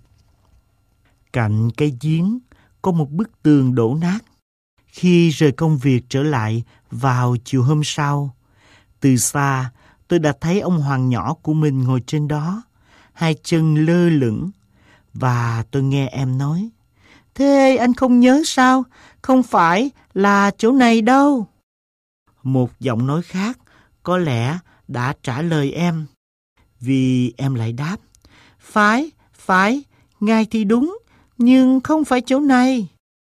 Cạnh cái giếng có một bức tường đổ nát. Khi rời công việc trở lại vào chiều hôm sau, từ xa tôi đã thấy ông Hoàng nhỏ của mình ngồi trên đó, hai chân lơ lửng. Và tôi nghe em nói, thế anh không nhớ sao? Không phải là chỗ này đâu. Một giọng nói khác có lẽ đã trả lời em, vì em lại đáp, phải, ngài thì đúng, nhưng không phải chỗ này.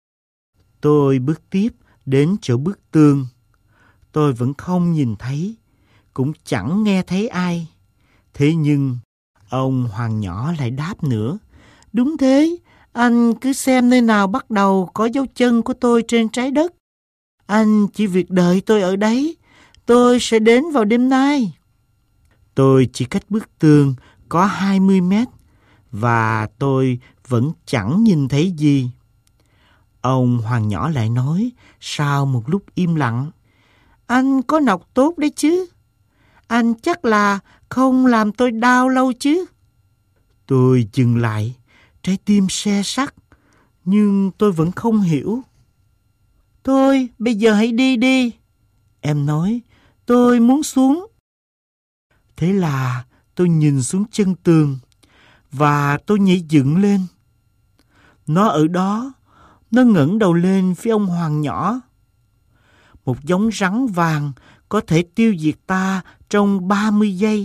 Tôi bước tiếp đến chỗ bức tường. Tôi vẫn không nhìn thấy, cũng chẳng nghe thấy ai. Thế nhưng ông Hoàng nhỏ lại đáp nữa, đúng thế, anh cứ xem nơi nào bắt đầu có dấu chân của tôi trên trái đất. Anh chỉ việc đợi tôi ở đấy, tôi sẽ đến vào đêm nay. Tôi chỉ cách bức tường có 20 mét và tôi vẫn chẳng nhìn thấy gì. Ông Hoàng nhỏ lại nói sau một lúc im lặng, anh có nọc tốt đấy chứ. Anh chắc là không làm tôi đau lâu chứ. Tôi dừng lại, trái tim se sắt, nhưng tôi vẫn không hiểu. Thôi, bây giờ hãy đi đi. Em nói, tôi muốn xuống. Thế là tôi nhìn xuống chân tường và tôi nhảy dựng lên. Nó ở đó, nó ngẩng đầu lên phía ông Hoàng nhỏ. Một giống rắn vàng có thể tiêu diệt ta trong 30 giây.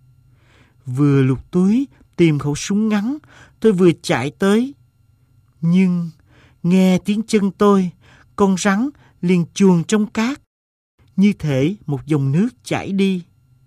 Vừa lục túi tìm khẩu súng ngắn, tôi vừa chạy tới. Nhưng nghe tiếng chân tôi, con rắn liền chuồn trong cát, như thể một dòng nước chảy đi.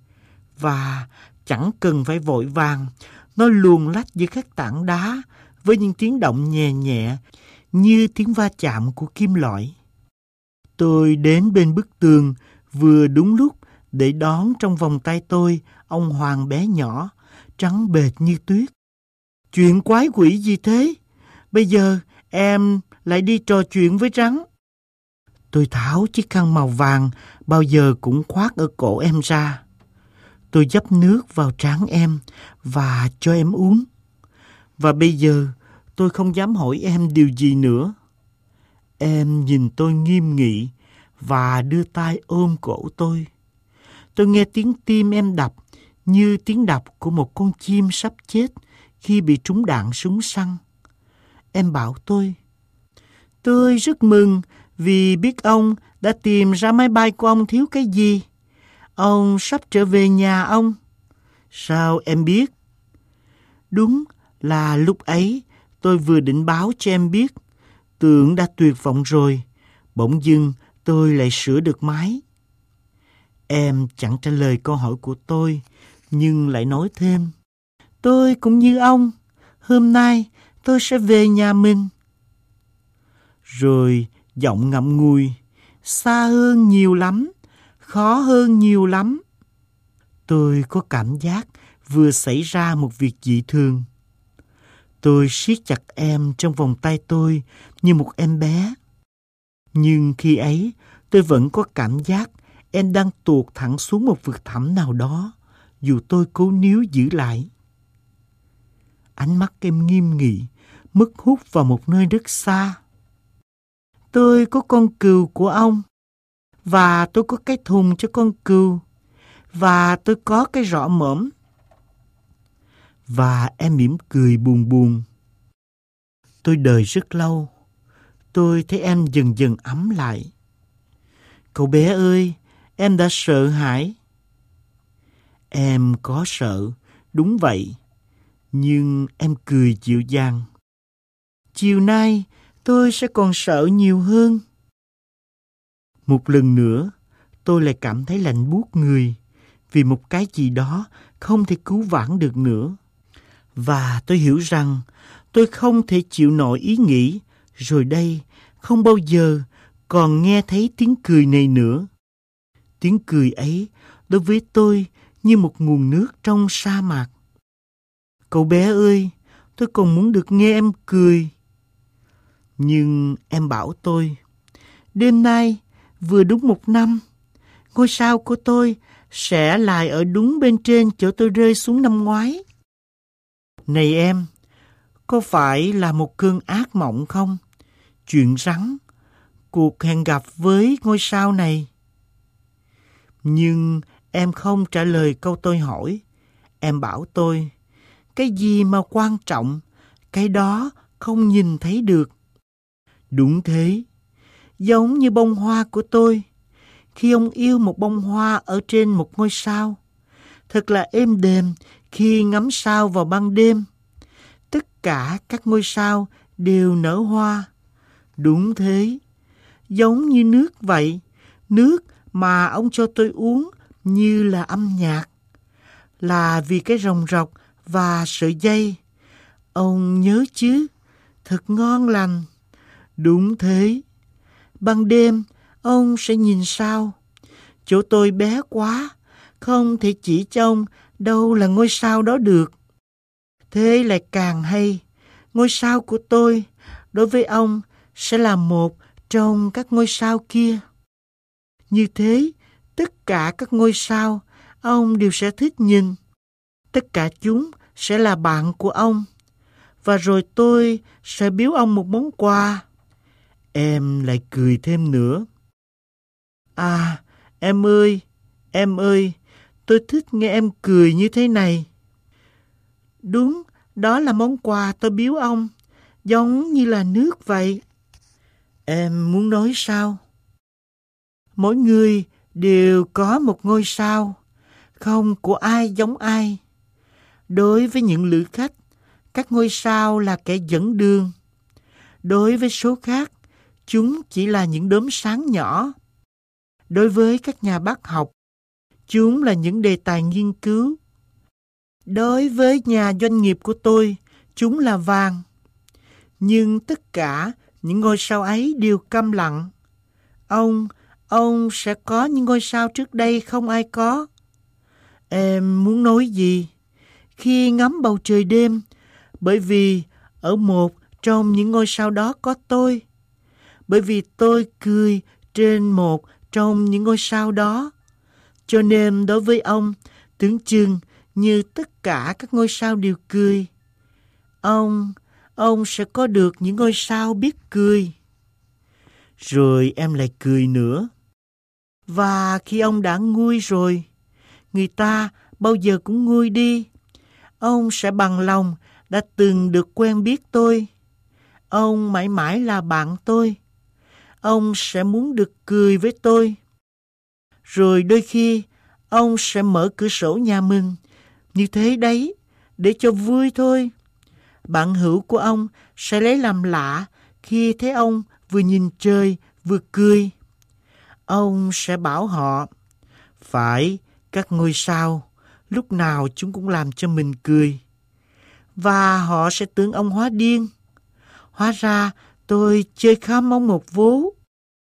Và chẳng cần phải vội vàng, nó luồn lách giữa các tảng đá với những tiếng động nhẹ nhẹ như tiếng va chạm của kim loại. Tôi đến bên bức tường vừa đúng lúc để đón trong vòng tay tôi ông Hoàng bé nhỏ, trắng bệt như tuyết. Chuyện quái quỷ gì thế? Bây giờ em lại đi trò chuyện với rắn. Tôi tháo chiếc khăn màu vàng bao giờ cũng khoác ở cổ em ra. Tôi dấp nước vào trán em và cho em uống. Và bây giờ tôi không dám hỏi em điều gì nữa. Em nhìn tôi nghiêm nghị và đưa tay ôm cổ tôi. Tôi nghe tiếng tim em đập như tiếng đập của một con chim sắp chết khi bị trúng đạn súng săn. Em bảo tôi rất mừng vì biết ông đã tìm ra máy bay của ông thiếu cái gì. Ông sắp trở về nhà ông. Sao em biết? Đúng là lúc ấy tôi vừa định báo cho em biết. Tưởng đã tuyệt vọng rồi. Bỗng dưng tôi lại sửa được máy. Em chẳng trả lời câu hỏi của tôi, nhưng lại nói thêm. Tôi cũng như ông. Hôm nay tôi sẽ về nhà mình. Rồi giọng ngậm ngùi. Xa hơn nhiều lắm. Khó hơn nhiều lắm. Tôi có cảm giác vừa xảy ra một việc dị thường. Tôi siết chặt em trong vòng tay tôi như một em bé. Nhưng khi ấy, tôi vẫn có cảm giác em đang tuột thẳng xuống một vực thẳm nào đó, dù tôi cố níu giữ lại. Ánh mắt em nghiêm nghị, mất hút vào một nơi rất xa. Tôi có con cừu của ông, và tôi có cái thùng cho con cừu, và tôi có cái rọ mõm. Và em mỉm cười buồn buồn. Tôi đợi rất lâu. Tôi thấy em dần dần ấm lại. Cậu bé ơi, em đã sợ hãi. Em có sợ, đúng vậy. Nhưng em cười dịu dàng. Chiều nay tôi sẽ còn sợ nhiều hơn. Một lần nữa, tôi lại cảm thấy lạnh buốt người vì một cái gì đó không thể cứu vãn được nữa. Và tôi hiểu rằng tôi không thể chịu nổi ý nghĩ rồi đây không bao giờ còn nghe thấy tiếng cười này nữa. Tiếng cười ấy đối với tôi như một nguồn nước trong sa mạc. Cậu bé ơi, tôi còn muốn được nghe em cười. Nhưng em bảo tôi, đêm nay vừa đúng 1 năm, ngôi sao của tôi sẽ lại ở đúng bên trên chỗ tôi rơi xuống năm ngoái. Này em, có phải là một cơn ác mộng không? Chuyện rắn, cuộc hẹn gặp với ngôi sao này. Nhưng em không trả lời câu tôi hỏi. Em bảo tôi, cái gì mà quan trọng, cái đó không nhìn thấy được. Đúng thế, giống như bông hoa của tôi. Khi ông yêu một bông hoa ở trên một ngôi sao, thật là êm đềm khi ngắm sao vào ban đêm. Tất cả các ngôi sao đều nở hoa. Đúng thế, giống như nước vậy. Nước mà ông cho tôi uống như là âm nhạc. Là vì cái ròng rọc và sợi dây. Ông nhớ chứ? Thật ngon lành. Đúng thế. Ban đêm, ông sẽ nhìn sao. Chỗ tôi bé quá, không thể chỉ cho ông đâu là ngôi sao đó được. Thế lại càng hay. Ngôi sao của tôi, đối với ông, sẽ là một trong các ngôi sao kia. Như thế, tất cả các ngôi sao, ông đều sẽ thích nhìn. Tất cả chúng sẽ là bạn của ông. Và rồi tôi sẽ biếu ông một món quà. Em lại cười thêm nữa. À, em ơi, tôi thích nghe em cười như thế này. Đúng, đó là món quà tôi biếu ông, giống như là nước vậy. Em muốn nói sao? Mỗi người đều có một ngôi sao, không của ai giống ai. Đối với những lữ khách, các ngôi sao là kẻ dẫn đường. Đối với số khác, chúng chỉ là những đốm sáng nhỏ. Đối với các nhà bác học, chúng là những đề tài nghiên cứu. Đối với nhà doanh nghiệp của tôi, chúng là vàng. Nhưng tất cả những ngôi sao ấy đều câm lặng. Ông sẽ có những ngôi sao trước đây không ai có. Em muốn nói gì? Khi ngắm bầu trời đêm, bởi vì ở một trong những ngôi sao đó có tôi. Bởi vì tôi cười trên một trong những ngôi sao đó. Cho nên đối với ông, tưởng chừng như tất cả các ngôi sao đều cười. Ông sẽ có được những ngôi sao biết cười. Rồi em lại cười nữa. Và khi ông đã nguôi rồi, người ta bao giờ cũng nguôi đi. Ông sẽ bằng lòng đã từng được quen biết tôi. Ông mãi mãi là bạn tôi. Ông sẽ muốn được cười với tôi. Rồi đôi khi, ông sẽ mở cửa sổ nhà mình, như thế đấy, để cho vui thôi. Bạn hữu của ông sẽ lấy làm lạ khi thấy ông vừa nhìn trời vừa cười. Ông sẽ bảo họ, phải, các ngôi sao, lúc nào chúng cũng làm cho mình cười. Và họ sẽ tưởng ông hóa điên. Hóa ra tôi chơi khăm ông một vố.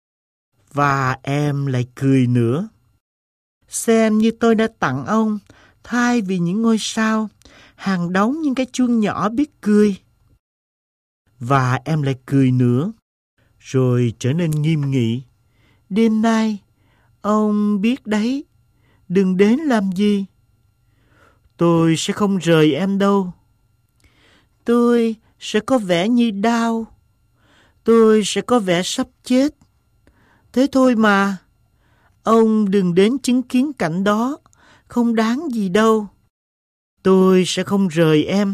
Và em lại cười nữa. Xem như tôi đã tặng ông thay vì những ngôi sao, hàng đống những cái chuông nhỏ biết cười. Và em lại cười nữa, rồi trở nên nghiêm nghị. Đêm nay, ông biết đấy, đừng đến làm gì. Tôi sẽ không rời em đâu. Tôi sẽ có vẻ như đau. Tôi sẽ có vẻ sắp chết. Thế thôi mà. Ông đừng đến chứng kiến cảnh đó. Không đáng gì đâu. Tôi sẽ không rời em.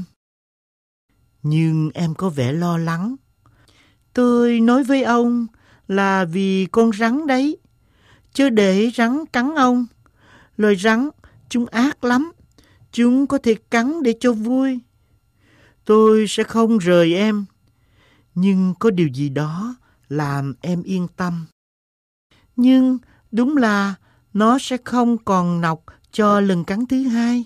Nhưng em có vẻ lo lắng. Tôi nói với ông là vì con rắn đấy. Chớ để rắn cắn ông. Loài rắn, chúng ác lắm. Chúng có thể cắn để cho vui. Tôi sẽ không rời em. Nhưng có điều gì đó làm em yên tâm. Nhưng đúng là nó sẽ không còn nọc cho lần cắn thứ hai.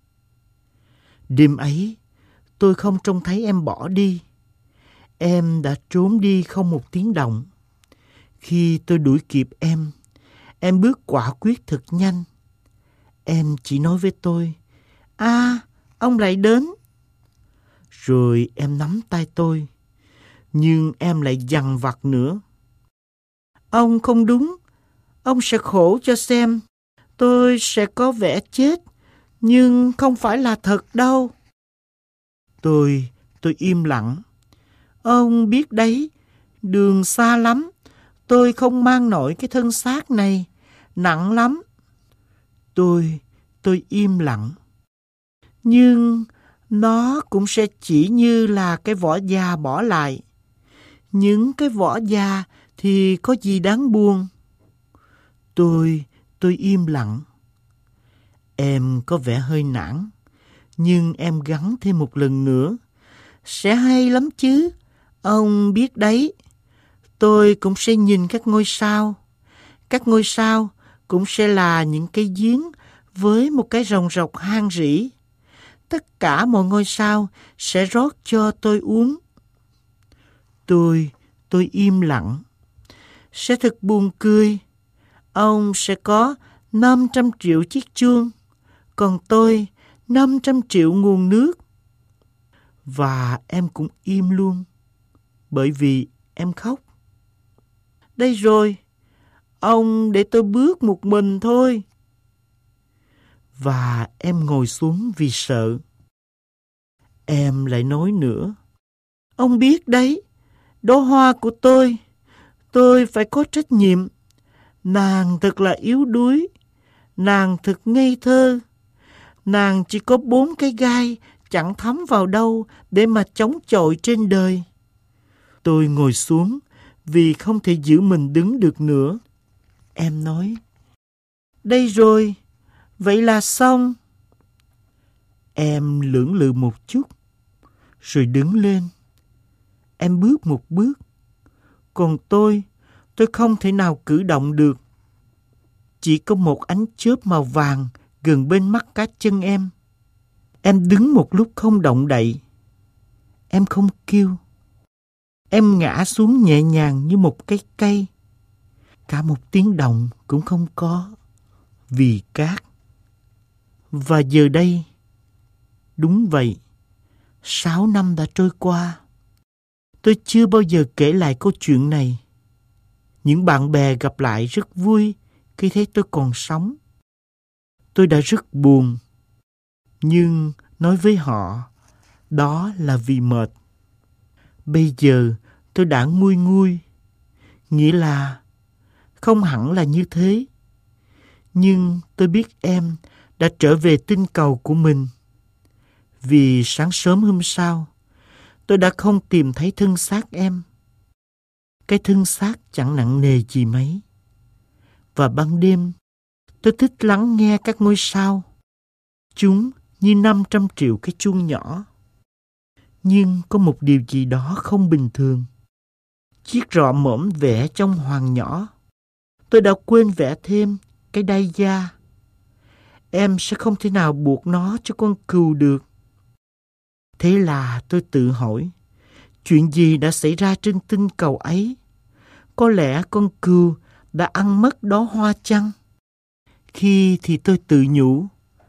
Đêm ấy, tôi không trông thấy em bỏ đi. Em đã trốn đi không một tiếng động. Khi tôi đuổi kịp em bước quả quyết thật nhanh. Em chỉ nói với tôi, ông lại đến. Rồi em nắm tay tôi. Nhưng em lại dằn vặt nữa. Ông không đúng. Ông sẽ khổ cho xem. Tôi sẽ có vẻ chết. Nhưng không phải là thật đâu. Tôi im lặng. Ông biết đấy, đường xa lắm. Tôi không mang nổi cái thân xác này. Nặng lắm. Tôi im lặng. Nhưng nó cũng sẽ chỉ như là cái vỏ da bỏ lại. Những cái vỏ da thì có gì đáng buồn. Tôi im lặng. Em có vẻ hơi nản. Nhưng em gắng thêm một lần nữa. Sẽ hay lắm chứ. Ông biết đấy. Tôi cũng sẽ nhìn các ngôi sao. Các ngôi sao cũng sẽ là những cái giếng với một cái ròng rọc hang rỉ. Tất cả mọi ngôi sao sẽ rót cho tôi uống. Tôi im lặng. Sẽ thật buồn cười. Ông sẽ có 500 triệu chiếc chuông. Còn tôi 500 triệu nguồn nước. Và em cũng im luôn. Bởi vì em khóc. Đây rồi. Ông để tôi bước một mình thôi. Và em ngồi xuống vì sợ. Em lại nói nữa. Ông biết đấy. Đóa hoa của tôi phải có trách nhiệm. Nàng thật là yếu đuối. Nàng thật ngây thơ. Nàng chỉ có 4 cái gai chẳng thấm vào đâu để mà chống chọi trên đời. Tôi ngồi xuống vì không thể giữ mình đứng được nữa. Em nói. Đây rồi. Vậy là xong. Em lưỡng lự một chút. Rồi đứng lên. Em bước một bước. Còn tôi không thể nào cử động được. Chỉ có một ánh chớp màu vàng gần bên mắt cá chân em. Em đứng một lúc không động đậy. Em không kêu. Em ngã xuống nhẹ nhàng như một cái cây. Cả một tiếng động cũng không có. Vì cát. Và giờ đây, đúng vậy, 6 năm đã trôi qua. Tôi chưa bao giờ kể lại câu chuyện này. Những bạn bè gặp lại rất vui khi thấy tôi còn sống. Tôi đã rất buồn. Nhưng nói với họ, đó là vì mệt. Bây giờ tôi đã nguôi nguôi. Nghĩa là không hẳn là như thế. Nhưng tôi biết em đã trở về tinh cầu của mình. Vì sáng sớm hôm sau, tôi đã không tìm thấy thân xác em. Cái thân xác chẳng nặng nề gì mấy. Và ban đêm, tôi thích lắng nghe các ngôi sao. Chúng như 500 triệu cái chuông nhỏ. Nhưng có một điều gì đó không bình thường. Chiếc rọ mõm vẽ trong hoàng nhỏ. Tôi đã quên vẽ thêm cái đai da. Em sẽ không thể nào buộc nó cho con cừu được. Thế là tôi tự hỏi, chuyện gì đã xảy ra trên tinh cầu ấy? Có lẽ con cừu đã ăn mất đóa hoa chăng? Khi thì tôi tự nhủ,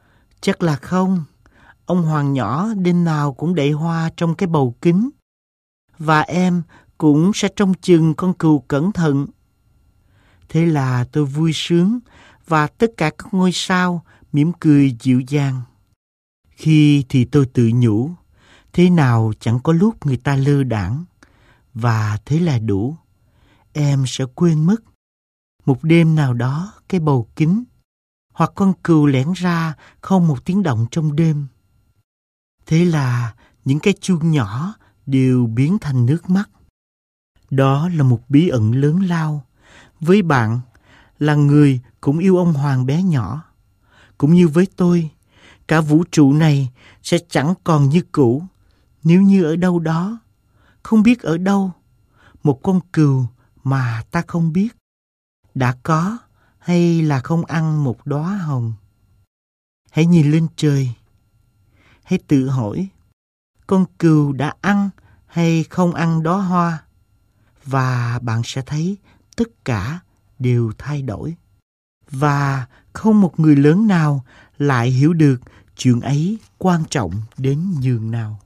Chắc là không. Ông Hoàng nhỏ đêm nào cũng đậy hoa trong cái bầu kính. Và em cũng sẽ trông chừng con cừu cẩn thận. Thế là tôi vui sướng và tất cả các ngôi sao mỉm cười dịu dàng. Khi thì tôi tự nhủ, thế nào chẳng có lúc người ta lơ đãng, và thế là đủ. Em sẽ quên mất. Một đêm nào đó cái bầu kính, hoặc con cừu lẻn ra không một tiếng động trong đêm. Thế là những cái chuông nhỏ đều biến thành nước mắt. Đó là một bí ẩn lớn lao. Với bạn là người cũng yêu ông Hoàng bé nhỏ. Cũng như với tôi, cả vũ trụ này sẽ chẳng còn như cũ nếu như ở đâu đó, không biết ở đâu, một con cừu mà ta không biết đã có hay là không ăn một đóa hồng. Hãy nhìn lên trời. Hãy tự hỏi, con cừu đã ăn hay không ăn đóa hoa? Và bạn sẽ thấy tất cả đều thay đổi. Và không một người lớn nào lại hiểu được chuyện ấy quan trọng đến nhường nào.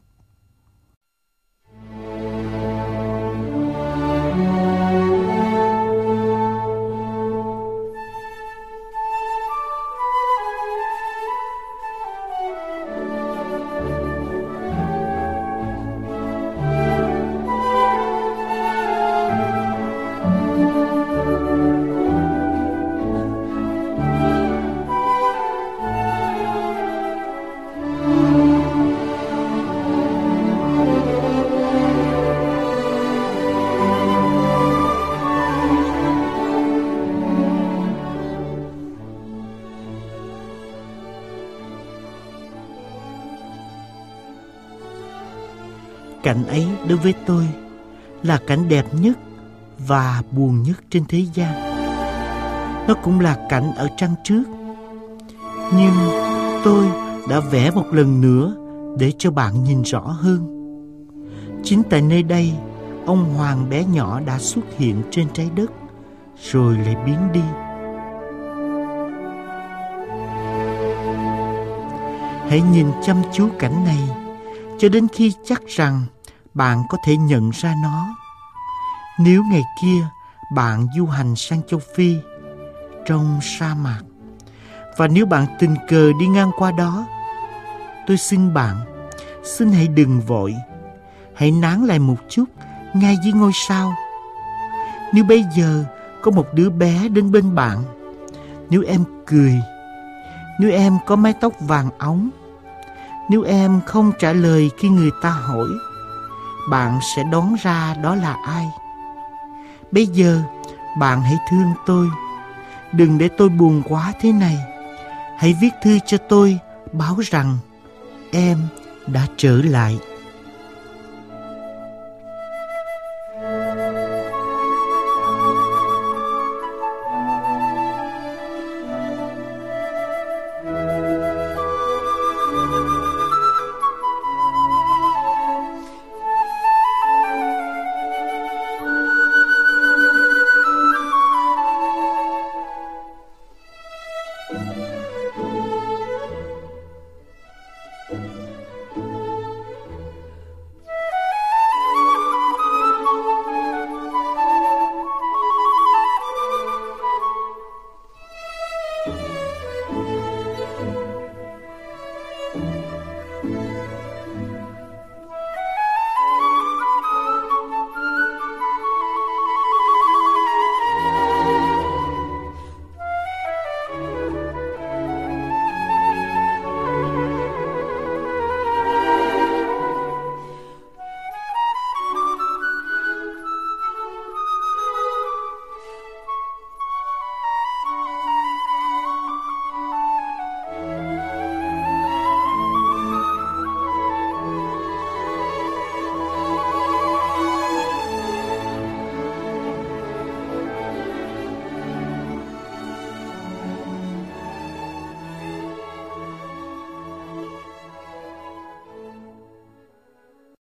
Cảnh ấy đối với tôi là cảnh đẹp nhất và buồn nhất trên thế gian. Nó cũng là cảnh ở trăng trước. Nhưng tôi đã vẽ một lần nữa để cho bạn nhìn rõ hơn. Chính tại nơi đây, ông Hoàng bé nhỏ đã xuất hiện trên trái đất, rồi lại biến đi. Hãy nhìn chăm chú cảnh này cho đến khi chắc rằng bạn có thể nhận ra nó. Nếu ngày kia bạn du hành sang châu Phi, trong sa mạc, và nếu bạn tình cờ đi ngang qua đó, tôi xin bạn, xin hãy đừng vội. Hãy nán lại một chút ngay dưới ngôi sao. Nếu bây giờ có một đứa bé đến bên bạn, nếu em cười, nếu em có mái tóc vàng óng, nếu em không trả lời khi người ta hỏi, bạn sẽ đoán ra đó là ai. Bây giờ bạn hãy thương tôi. Đừng để tôi buồn quá thế này. Hãy viết thư cho tôi báo rằng em đã trở lại.